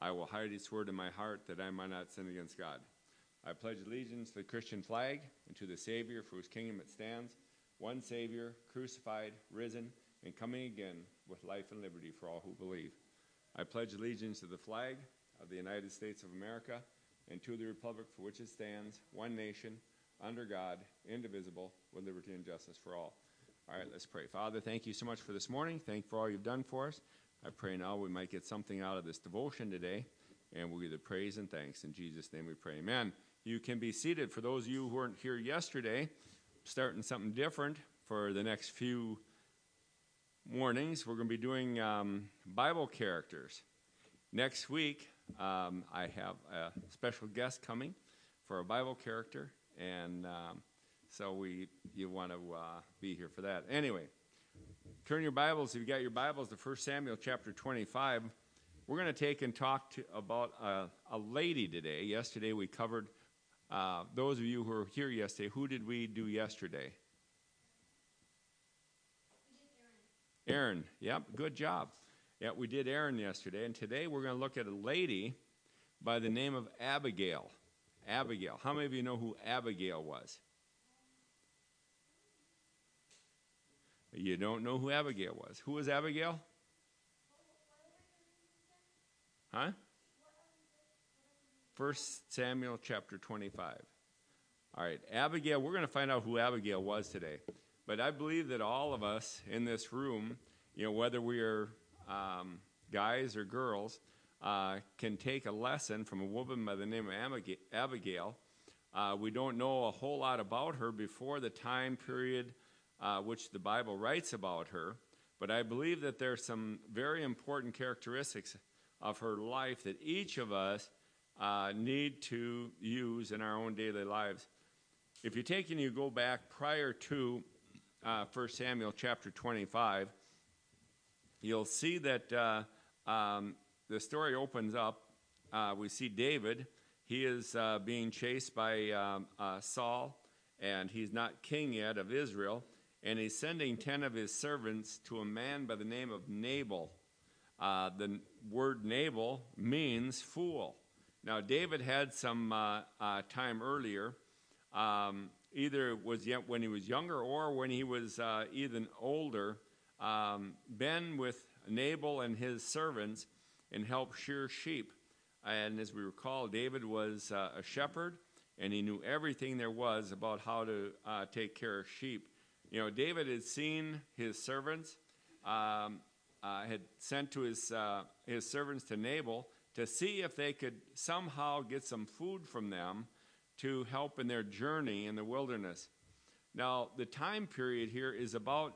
I will hide his word in my heart that I might not sin against God. I pledge allegiance to the Christian flag and to the Savior for whose kingdom it stands, one Savior, crucified, risen, and coming again with life and liberty for all who believe. I pledge allegiance to the flag of the United States of America and to the republic for which it stands, one nation, under God, indivisible, with liberty and justice for all. All right, let's pray. Father, thank you so much for this morning. Thank you for all you've done for us. I pray now we might get something out of this devotion today, and we'll give you praise and thanks. In Jesus' name we pray. Amen. You can be seated. For those of you who weren't here yesterday, starting something different for the next few mornings, we're going to be doing Bible characters. Next week, I have a special guest coming for a Bible character, and so you want to be here for that. Anyway, turn your Bibles, if you got your Bibles, to 1 Samuel chapter 25. We're going to take and talk about a lady today. Yesterday we covered, those of you who were here yesterday, who did we do yesterday? Aaron. Yep, good job. Yeah, we did Aaron yesterday, and today we're going to look at a lady by the name of Abigail. Abigail. How many of you know who Abigail was? You don't know who Abigail was. Who was Abigail? Huh? 1 Samuel chapter 25. All right, Abigail, we're going to find out who Abigail was today. But I believe that all of us in this room, whether we are guys or girls, can take a lesson from a woman by the name of Abigail. We don't know a whole lot about her before the time period which the Bible writes about her, but I believe that there are some very important characteristics of her life that each of us need to use in our own daily lives. If you take and you go back prior to 1 Samuel chapter 25, you'll see that the story opens up. We see David. He is being chased by Saul, and he's not king yet of Israel, and he's sending 10 of his servants to a man by the name of Nabal. The word Nabal means fool. Now, David had some time earlier, either it was yet when he was younger or when he was even older, been with Nabal and his servants and helped shear sheep. And as we recall, David was a shepherd, and he knew everything there was about how to take care of sheep. David had seen his servants, had sent to his servants to Nabal to see if they could somehow get some food from them to help in their journey in the wilderness. Now, the time period here is about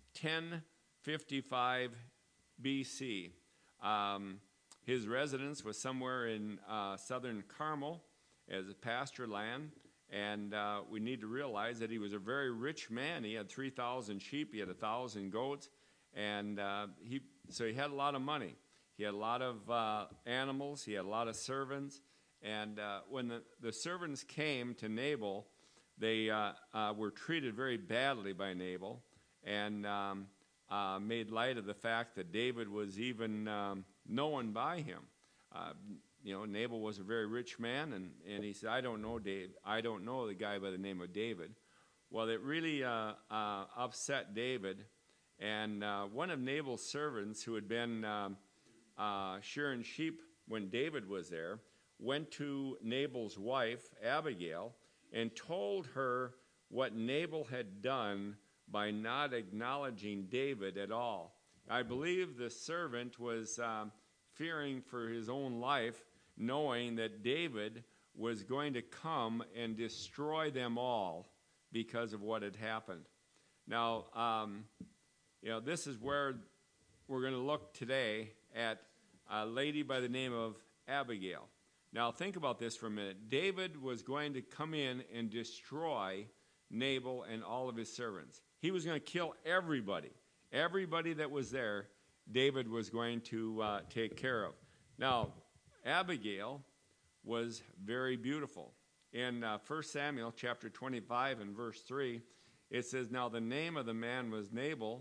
1055 BC. His residence was somewhere in southern Carmel as a pasture land, and we need to realize that he was a very rich man. He had 3,000 sheep, he had 1,000 goats, and so he had a lot of money. He had a lot of animals, he had a lot of servants, and when the servants came to Nabal, they were treated very badly by Nabal, and made light of the fact that David was even known by him. Nabal was a very rich man, and he said, I don't know the guy by the name of David. Well, it really upset David, and one of Nabal's servants, who had been shearing sheep when David was there, went to Nabal's wife, Abigail, and told her what Nabal had done by not acknowledging David at all. I believe the servant was fearing for his own life, knowing that David was going to come and destroy them all because of what had happened. Now, this is where we're going to look today at a lady by the name of Abigail. Now, think about this for a minute. David was going to come in and destroy Nabal and all of his servants. He was going to kill everybody. Everybody that was there, David was going to take care of. Now, Abigail was very beautiful. In 1 Samuel chapter 25 and verse 3, it says, Now the name of the man was Nabal,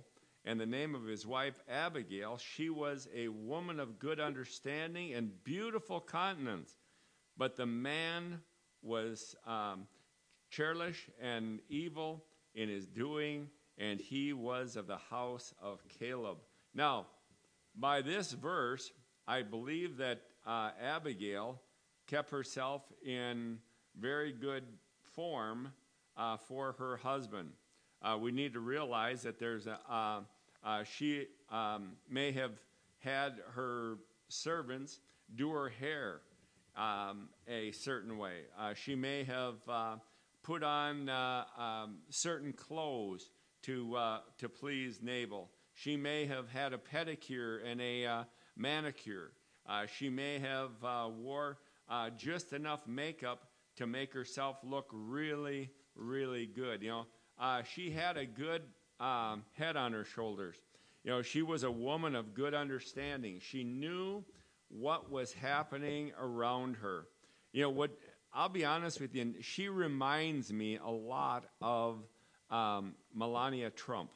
and the name of his wife Abigail. She was a woman of good understanding and beautiful countenance. But the man was churlish and evil in his doing, and he was of the house of Caleb. Now, by this verse, I believe that Abigail kept herself in very good form for her husband. We need to realize that she may have had her servants do her hair a certain way. She may have put on certain clothes to please Nabal. She may have had a pedicure and a manicure. She may have wore just enough makeup to make herself look really, really good. She had a good head on her shoulders. She was a woman of good understanding. She knew what was happening around her. I'll be honest with you, she reminds me a lot of Melania Trump,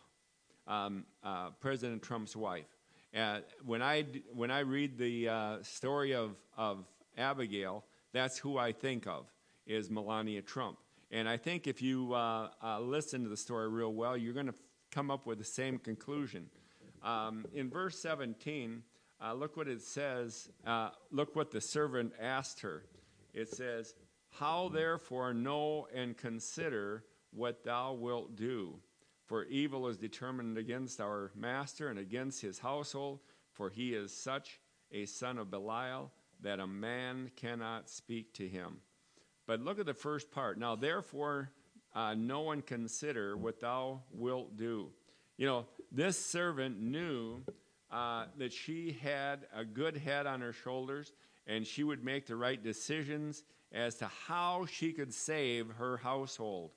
President Trump's wife. When I read the story of Abigail, that's who I think of, is Melania Trump. And I think if you listen to the story real well, you're going to come up with the same conclusion. In verse 17, look what it says. Look what the servant asked her. It says, "How therefore know and consider what thou wilt do? For evil is determined against our master and against his household, for he is such a son of Belial that a man cannot speak to him." But look at the first part. "Now therefore know and consider what thou wilt do." This servant knew that she had a good head on her shoulders, and she would make the right decisions as to how she could save her household.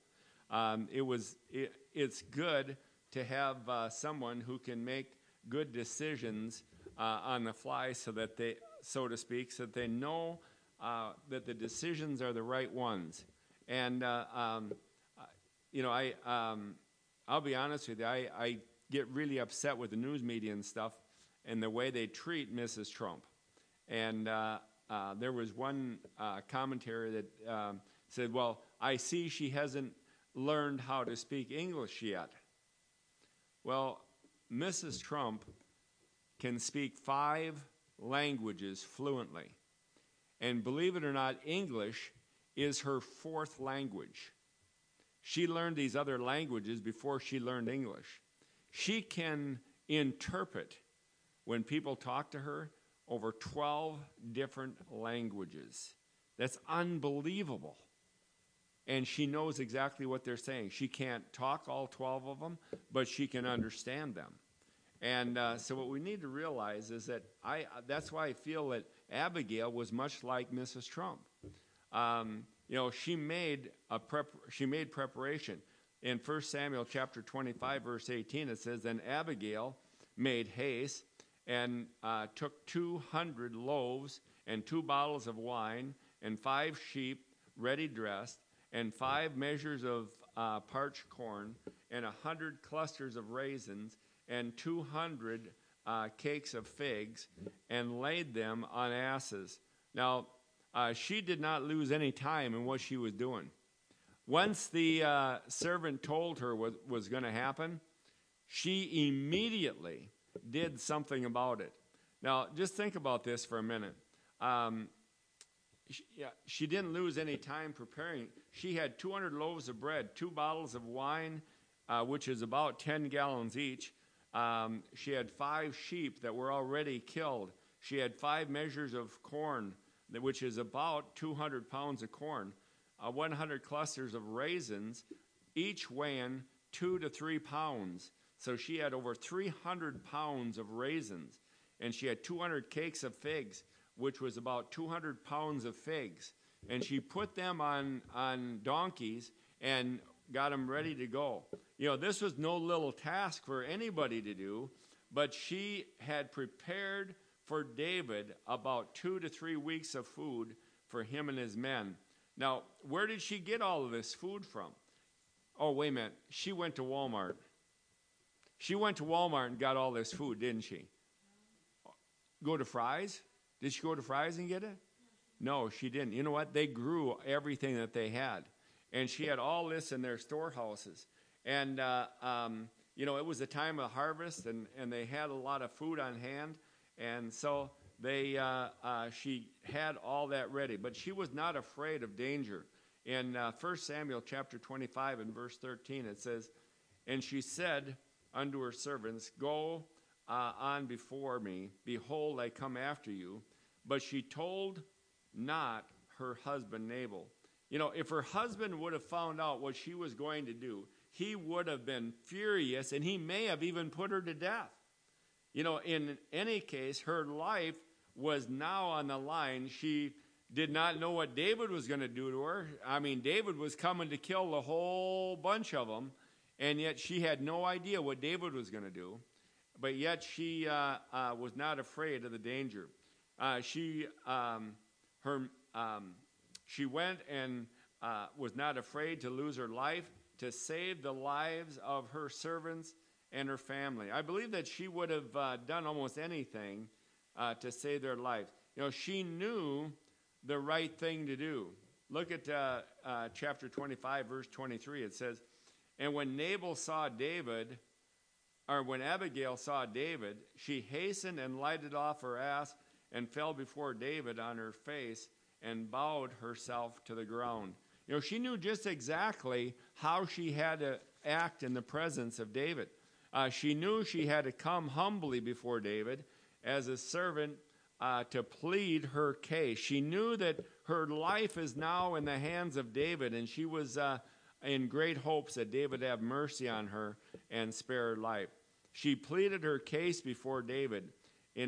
It's good to have someone who can make good decisions on the fly, so to speak, so that they know that the decisions are the right ones. And I'll be honest with you, I get really upset with the news media and stuff and the way they treat Mrs. Trump. And there was one commentary that said, "Well, I see she hasn't learned how to speak English yet." Well, Mrs. Trump can speak 5 languages fluently. And believe it or not, English is her 4th language. She learned these other languages before she learned English. She can interpret, when people talk to her, over 12 different languages. That's unbelievable. And she knows exactly what they're saying. She can't talk all 12 of them, but she can understand them. And so what we need to realize is that that's why I feel that Abigail was much like Mrs. Trump. She made preparation. In 1 Samuel chapter 25, verse 18, it says, "Then Abigail made haste and took 200 loaves and 2 bottles of wine and 5 sheep ready dressed and 5 measures of parched corn and 100 clusters of raisins and 200 cakes of figs, and laid them on asses." Now, she did not lose any time in what she was doing. Once the servant told her what was going to happen, she immediately did something about it. Now, just think about this for a minute. She didn't lose any time preparing. She had 200 loaves of bread, 2 bottles of wine, which is about 10 gallons each. She had 5 sheep that were already killed. She had 5 measures of corn, which is about 200 pounds of corn, 100 clusters of raisins, each weighing 2 to 3 pounds. So she had over 300 pounds of raisins. And she had 200 cakes of figs, which was about 200 pounds of figs. And she put them on donkeys and got them ready to go. This was no little task for anybody to do, but she had prepared for David about 2 to 3 weeks of food for him and his men. Now, where did she get all of this food from? Oh, wait a minute. She went to Walmart. She went to Walmart and got all this food, didn't she? Go to Fry's? Did she go to Fry's and get it? No, she didn't. You know what? They grew everything that they had. And she had all this in their storehouses. And, you know, it was a time of harvest, and they had a lot of food on hand. And so she had all that ready. But she was not afraid of danger. In 1 Samuel chapter 25 and verse 13, it says, "And she said unto her servants, Go on before me. Behold, I come after you. But she told not her husband Nabal." You know, if her husband would have found out what she was going to do, he would have been furious, and he may have even put her to death. You know, in any case, her life was now on the line. She did not know what David was going to do to her. I mean, David was coming to kill the whole bunch of them, and yet she had no idea what David was going to do. But yet she was not afraid of the danger. She went and was not afraid to lose her life to save the lives of her servants and her family. I believe that she would have done almost anything to save their lives. You know, she knew the right thing to do. Look at chapter 25, verse 23. It says, "And when Nabal saw David, or when Abigail saw David, she hastened and lighted off her ass and fell before David on her face and bowed herself to the ground." You know, she knew just exactly how she had to act in the presence of David. She knew she had to come humbly before David as a servant to plead her case. She knew that her life is now in the hands of David, and she was in great hopes that David would have mercy on her and spare her life. She pleaded her case before David in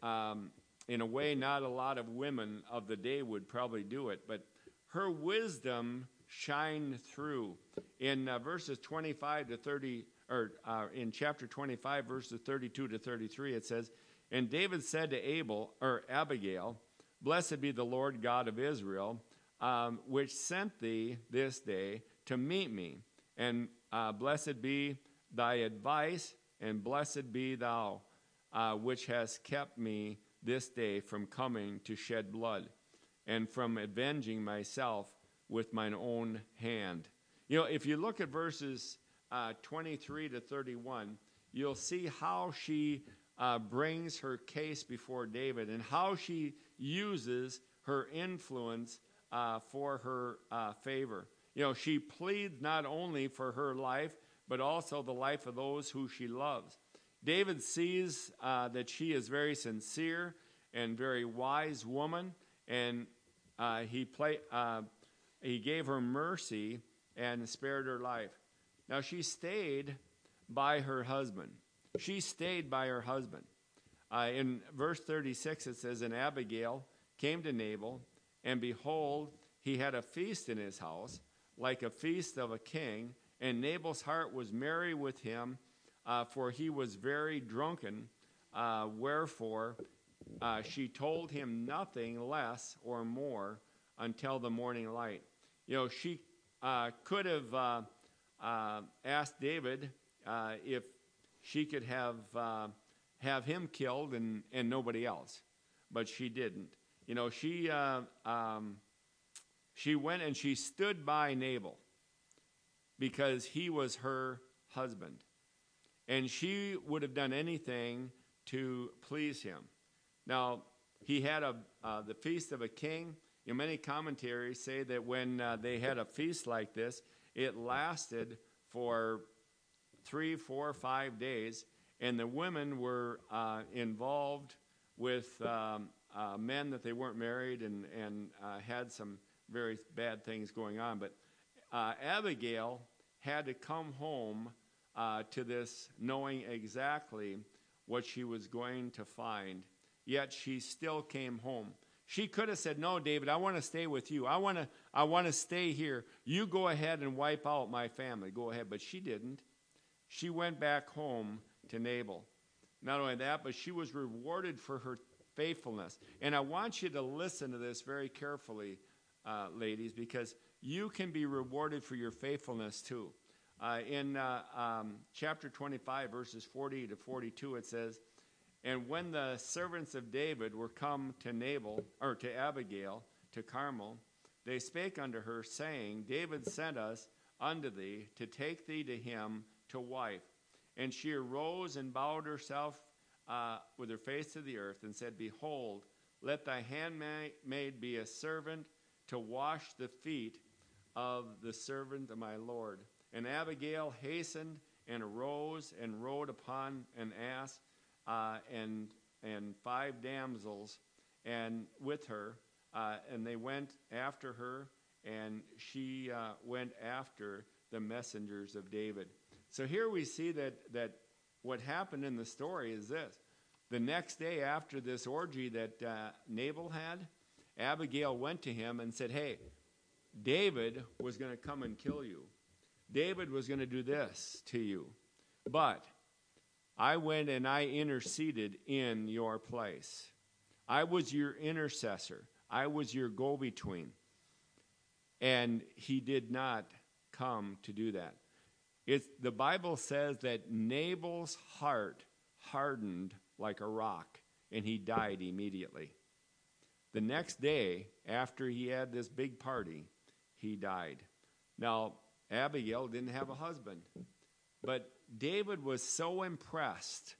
a way not a lot of women of the day would probably do it, but her wisdom shined through. In verses 25 to 30, or in chapter 25, verses 32 to 33, it says, "And David said to Abigail, Blessed be the Lord God of Israel, which sent thee this day to meet me. And blessed be thy advice, and blessed be thou, which hast kept me this day from coming to shed blood, and from avenging myself with mine own hand." You know, if you look at verses 23 to 31, you'll see how she brings her case before David and how she uses her influence for her favor. You know, she pleads not only for her life, but also the life of those who she loves. David sees that she is very sincere and very wise woman, and he gave her mercy and spared her life. Now, she stayed by her husband. She stayed by her husband. In verse 36, it says, "And Abigail came to Nabal, and behold, he had a feast in his house, like a feast of a king, and Nabal's heart was merry with him, for he was very drunken. Wherefore she told him nothing less or more until the morning light." You know, she could have asked David if she could have him killed and nobody else, but she didn't. You know, she went and she stood by Nabal because he was her husband, and she would have done anything to please him. Now, he had the feast of a king. You know, many commentaries say that when they had a feast like this, it lasted for 3, 4, 5 days, and the women were involved with men that they weren't married and had some very bad things going on. But Abigail had to come home to this knowing exactly what she was going to find, yet she still came home. She could have said, "No, David, I want to stay with you. I want to stay here. You go ahead and wipe out my family. Go ahead." But she didn't. She went back home to Nabal. Not only that, but she was rewarded for her faithfulness. And I want you to listen to this very carefully, ladies, because you can be rewarded for your faithfulness too. In chapter 25, verses 40 to 42, it says, "And when the servants of David were come to Abigail, to Carmel, they spake unto her, saying, David sent us unto thee to take thee to him to wife. And she arose and bowed herself with her face to the earth, and said, Behold, let thy handmaid be a servant to wash the feet of the servant of my Lord. And Abigail hastened and arose and rode upon an ass and 5 damsels and with her, and they went after her, and she went after the messengers of David." So here we see that what happened in the story is this. The next day after this orgy that Nabal had, Abigail went to him and said, "Hey, David was going to come and kill you. David was going to do this to you. But I went and I interceded in your place. I was your intercessor. I was your go-between." And he did not come to do that. The Bible says that Nabal's heart hardened like a rock, and he died immediately. The next day, after he had this big party, he died. Now, Abigail didn't have a husband, but David was so impressed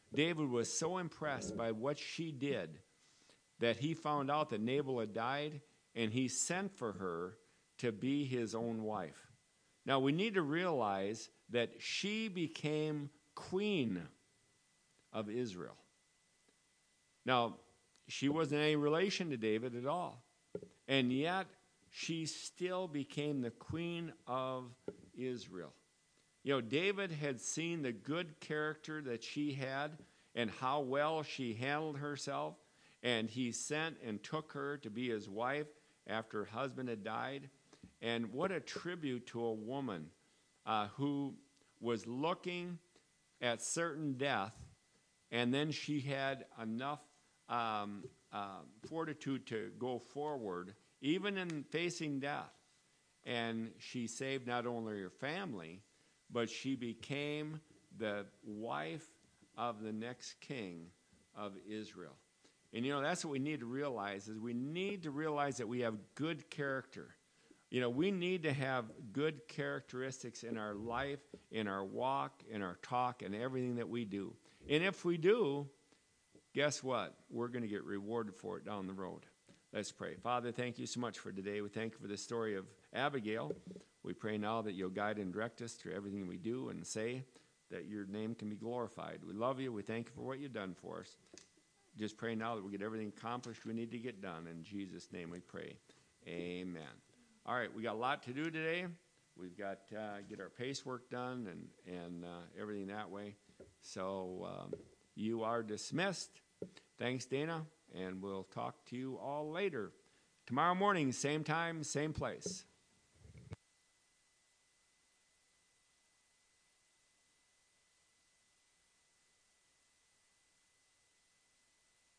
by what she did that he found out that Nabal had died, and he sent for her to be his own wife. Now, we need to realize that she became queen of Israel. Now, she wasn't any relation to David at all, and yet she still became the queen of Israel. You know, David had seen the good character that she had and how well she handled herself, and he sent and took her to be his wife after her husband had died. And what a tribute to a woman who was looking at certain death, and then she had enough fortitude to go forward, even in facing death. And she saved not only her family, but she became the wife of the next king of Israel. And, you know, that's what we need to realize, is we need to realize that we have good character. You know, we need to have good characteristics in our life, in our walk, in our talk, and everything that we do. And if we do, guess what? We're going to get rewarded for it down the road. Let's pray. Father, thank you so much for today. We thank you for the story of Abigail. We pray now that you'll guide and direct us through everything we do and say, that your name can be glorified. We love you. We thank you for what you've done for us. Just pray now that we get everything accomplished we need to get done. In Jesus' name we pray. Amen. All right, we got a lot to do today. We've got to get our pace work done and everything that way. So you are dismissed. Thanks, Dana, and we'll talk to you all later. Tomorrow morning, same time, same place.